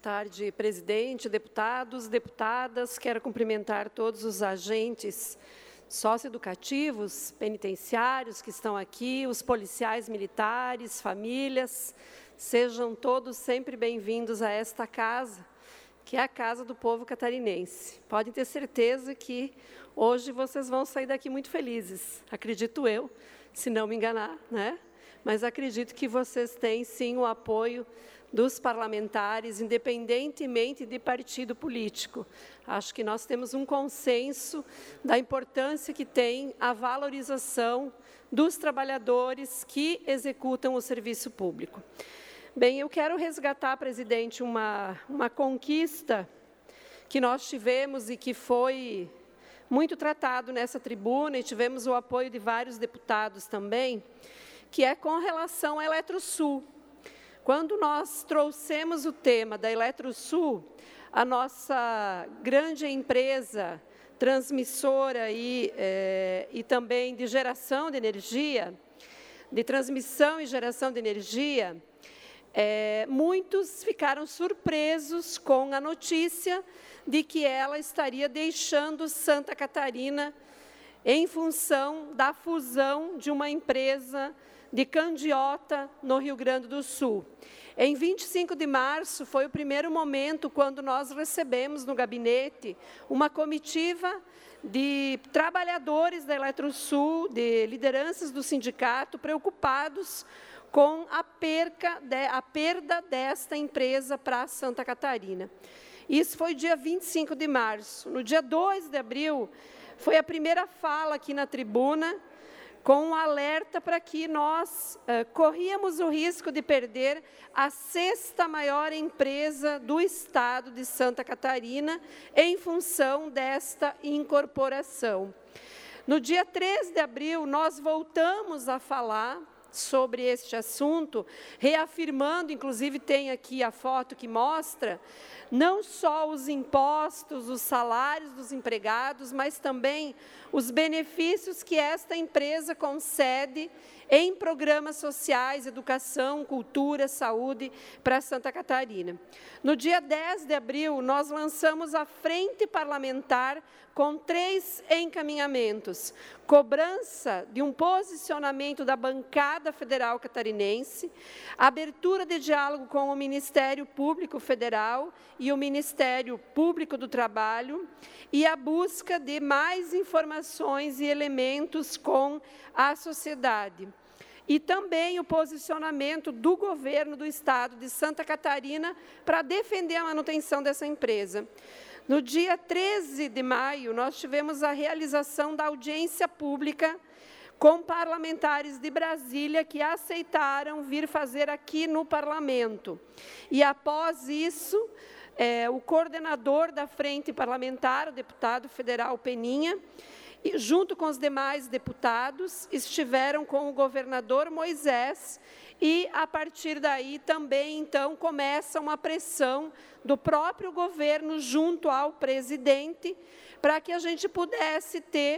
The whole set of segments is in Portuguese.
tarde, presidente, deputados, deputadas. Quero cumprimentar todos os agentes socioeducativos, penitenciários que estão aqui, os policiais militares, famílias. Sejam todos sempre bem-vindos a esta casa, que é a casa do povo catarinense. Podem ter certeza que hoje vocês vão sair daqui muito felizes, acredito eu, se não me enganar, né? Mas acredito que vocês têm, sim, o apoio dos parlamentares, independentemente de partido político. Acho que nós temos um consenso da importância que tem a valorização dos trabalhadores que executam o serviço público. Bem, eu quero resgatar, presidente, uma conquista que nós tivemos e que foi muito tratado nessa tribuna, e tivemos o apoio de vários deputados também, que é com relação à Eletrosul. Quando nós trouxemos o tema da Eletrosul, a nossa grande empresa transmissora e também de geração de energia, de transmissão e geração de energia, muitos ficaram surpresos com a notícia de que ela estaria deixando Santa Catarina em função da fusão de uma empresa de Candiota, no Rio Grande do Sul. Em 25 de março, foi o primeiro momento quando nós recebemos no gabinete uma comitiva de trabalhadores da Eletrosul, de lideranças do sindicato, preocupados com a perda desta empresa para Santa Catarina. Isso foi dia 25 de março. No dia 2 de abril, foi a primeira fala aqui na tribuna, com um alerta para que nós corríamos o risco de perder a 6ª maior empresa do estado de Santa Catarina em função desta incorporação. No dia 3 de abril, nós voltamos a falar sobre este assunto, reafirmando, inclusive tem aqui a foto que mostra, não só os impostos, os salários dos empregados, mas também os benefícios que esta empresa concede em programas sociais, educação, cultura, saúde para Santa Catarina. No dia 10 de abril, nós lançamos a Frente Parlamentar com 3 encaminhamentos: cobrança de um posicionamento da bancada federal catarinense, abertura de diálogo com o Ministério Público Federal e o Ministério Público do Trabalho, e a busca de mais informações e elementos com a sociedade. E também o posicionamento do governo do estado de Santa Catarina para defender a manutenção dessa empresa. No dia 13 de maio, nós tivemos a realização da audiência pública com parlamentares de Brasília que aceitaram vir fazer aqui no parlamento. E após isso, o coordenador da frente parlamentar, o deputado federal Peninha, e, junto com os demais deputados, estiveram com o governador Moisés e, a partir daí, também, então, começa uma pressão do próprio governo junto ao presidente para que a gente pudesse ter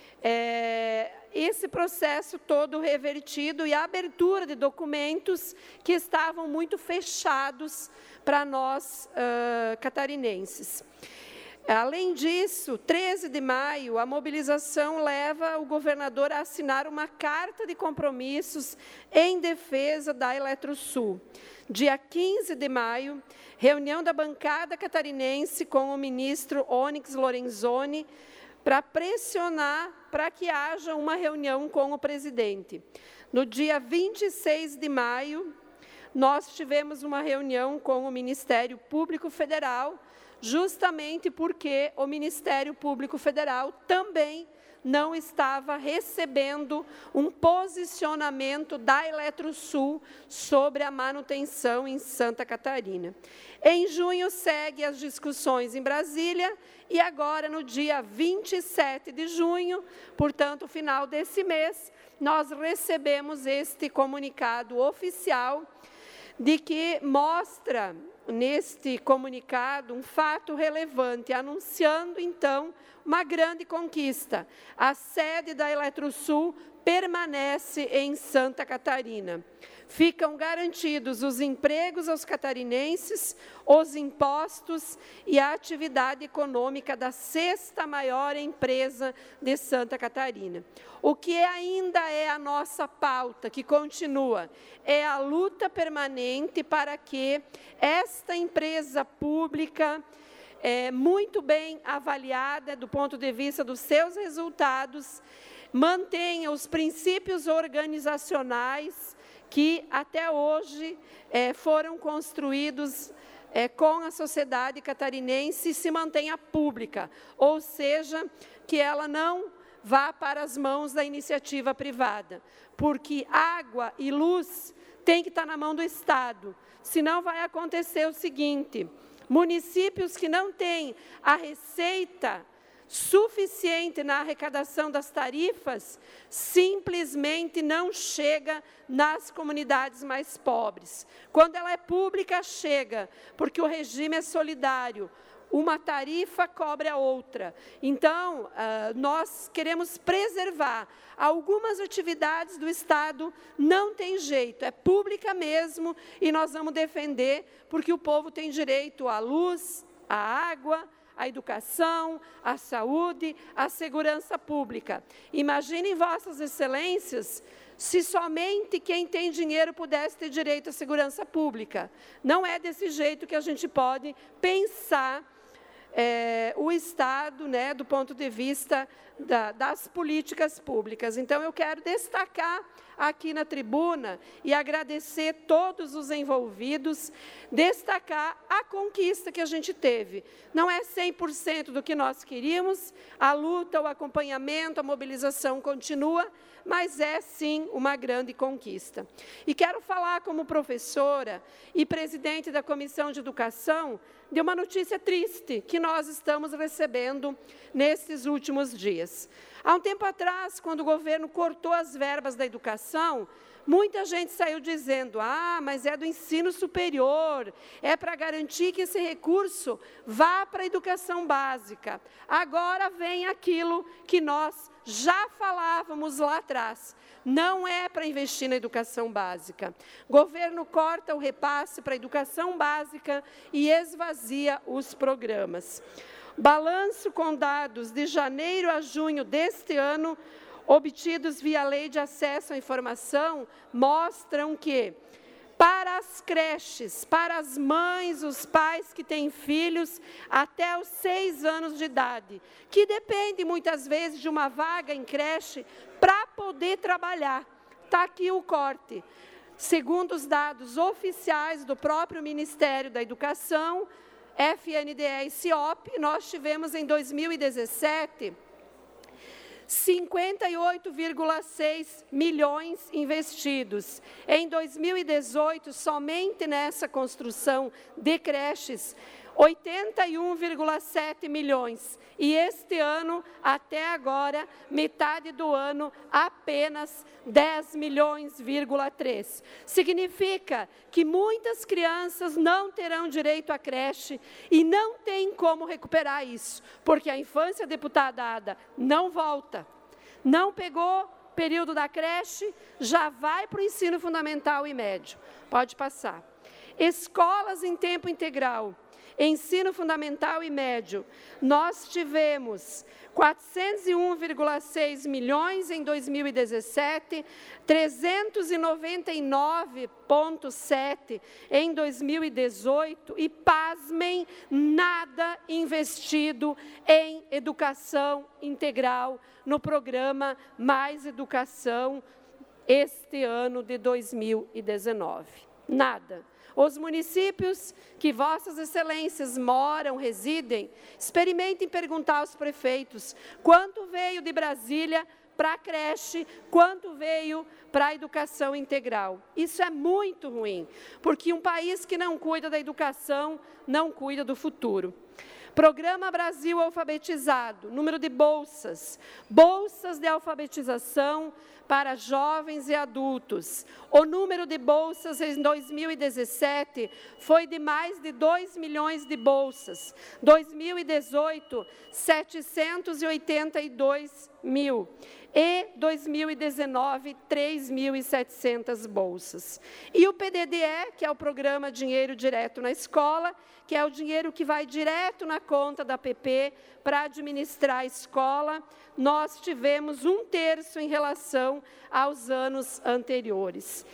esse processo todo revertido e a abertura de documentos que estavam muito fechados para nós catarinenses. Além disso, 13 de maio, a mobilização leva o governador a assinar uma carta de compromissos em defesa da Eletrosul. Dia 15 de maio, reunião da bancada catarinense com o ministro Onyx Lorenzoni para pressionar para que haja uma reunião com o presidente. No dia 26 de maio, nós tivemos uma reunião com o Ministério Público Federal, justamente porque o Ministério Público Federal também não estava recebendo um posicionamento da Eletrosul sobre a manutenção em Santa Catarina. Em junho, segue as discussões em Brasília e agora, no dia 27 de junho, portanto, final desse mês, nós recebemos este comunicado oficial de que mostra, neste comunicado, um fato relevante, anunciando, então, uma grande conquista. A sede da Eletrosul permanece em Santa Catarina. ficam garantidos os empregos aos catarinenses, os impostos e a atividade econômica da sexta maior empresa de Santa Catarina. O que ainda é a nossa pauta, que continua, é a luta permanente para que esta empresa pública, muito bem avaliada do ponto de vista dos seus resultados, mantenha os princípios organizacionais que até hoje foram construídos com a sociedade catarinense e se mantenha pública, ou seja, que ela não vá para as mãos da iniciativa privada, porque água e luz tem que estar na mão do Estado, senão vai acontecer o seguinte: municípios que não têm a receita suficiente na arrecadação das tarifas, simplesmente não chega nas comunidades mais pobres. Quando ela é pública, chega, porque o regime é solidário. Uma tarifa cobre a outra. Então, nós queremos preservar algumas atividades do Estado, não tem jeito, é pública mesmo, e nós vamos defender, porque o povo tem direito à luz, à água, à educação, à saúde, à segurança pública. Imaginem, Vossas Excelências, se somente quem tem dinheiro pudesse ter direito à segurança pública. Não é desse jeito que a gente pode pensar o Estado, do ponto de vista das políticas públicas. Então, eu quero destacar aqui na tribuna e agradecer todos os envolvidos, destacar a conquista que a gente teve. Não é 100% do que nós queríamos, a luta, o acompanhamento, a mobilização continua, mas é, sim, uma grande conquista. E quero falar como professora e presidente da Comissão de Educação de uma notícia triste que nós estamos recebendo nesses últimos dias. Há um tempo atrás, quando o governo cortou as verbas da educação, muita gente saiu dizendo: mas é do ensino superior, é para garantir que esse recurso vá para a educação básica. Agora vem aquilo que nós já falávamos lá atrás. Não é para investir na educação básica. O governo corta o repasse para a educação básica e esvazia os programas. Balanço com dados de janeiro a junho deste ano, obtidos via Lei de Acesso à Informação, mostram que, para as creches, para as mães, os pais que têm filhos até os 6 anos de idade, que depende muitas vezes de uma vaga em creche para poder trabalhar. Está aqui o corte. Segundo os dados oficiais do próprio Ministério da Educação, FNDE e CIOP, nós tivemos em 2017 58,6 milhões investidos. Em 2018, somente nessa construção de creches, 81,7 milhões. E este ano, até agora, metade do ano, apenas 10 milhões,3. Significa que muitas crianças não terão direito à creche e não tem como recuperar isso, porque a infância deputadada não volta. Não pegou período da creche, já vai para o ensino fundamental e médio. Pode passar. Escolas em tempo integral. Ensino fundamental e médio, nós tivemos 401,6 milhões em 2017, 399,7 em 2018 e, pasmem, nada investido em educação integral no programa Mais Educação este ano de 2019. Nada. Os municípios que Vossas Excelências moram, residem, experimentem perguntar aos prefeitos quanto veio de Brasília para a creche, quanto veio para a educação integral. Isso é muito ruim, porque um país que não cuida da educação, não cuida do futuro. Programa Brasil Alfabetizado, número de bolsas, bolsas de alfabetização para jovens e adultos. O número de bolsas em 2017 foi de mais de 2 milhões de bolsas. 2018, 782 mil. E 2019, 3.700 bolsas. E o PDDE, que é o Programa Dinheiro Direto na Escola, que é o dinheiro que vai direto na conta da PP para administrar a escola, nós tivemos 1/3 em relação aos anos anteriores.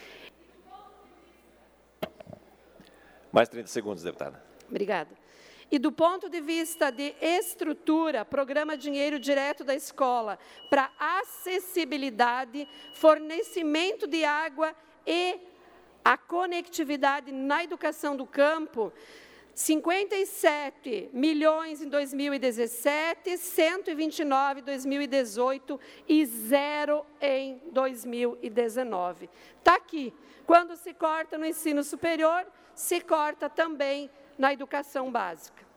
Mais 30 segundos, deputada. Obrigada. E do ponto de vista de estrutura, Programa Dinheiro Direto da Escola, para acessibilidade, fornecimento de água e a conectividade na educação do campo, 57 milhões em 2017, 129 em 2018 e 0 em 2019. Está aqui. Quando se corta no ensino superior, se corta também na educação básica.